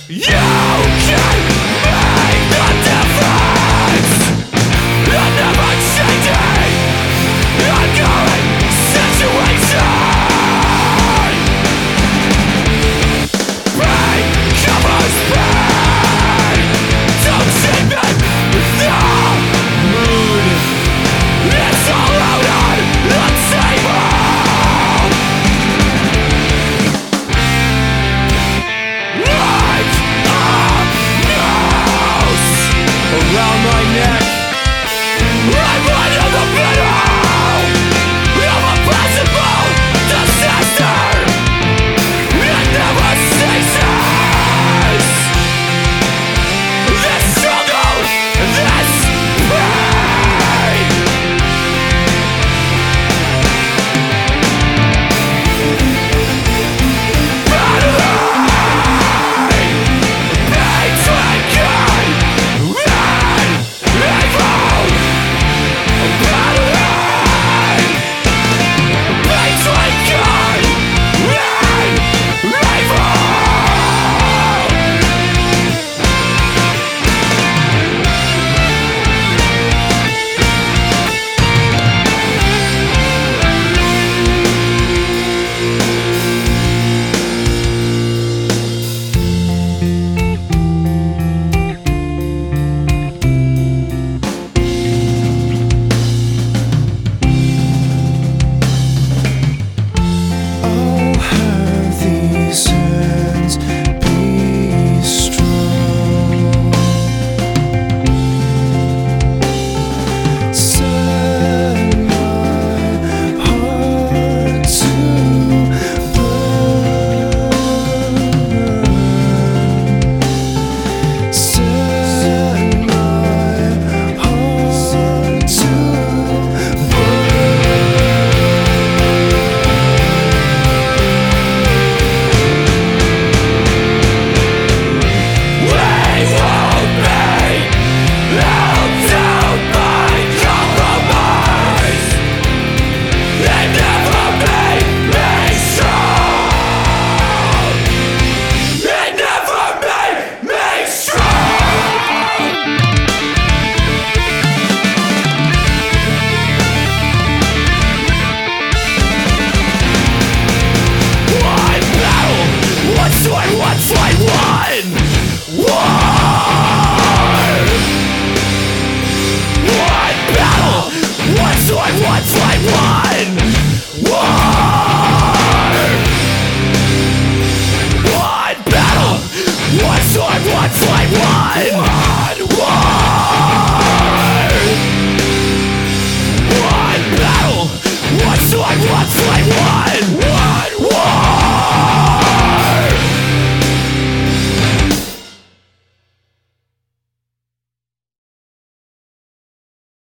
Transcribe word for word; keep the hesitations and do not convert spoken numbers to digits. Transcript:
You can make the difference. A never changing, ongoing situation. Pain covers pain. Don't cheapen the mood. It's all out on the table. Like a noose around my neck. I'm under the middle of a possible disaster. It never ceases. This struggle, this pain. Battling between good and evil. Battling between good and evil. All have these hands, be strong. Set my heart to burn. Set my heart to We won't be held down by compromise. They never made me strong. It never made me strong. One battle, one sword, one fight, one war. One battle, one sword, one fight, one war. One battle, one sword, one fight, one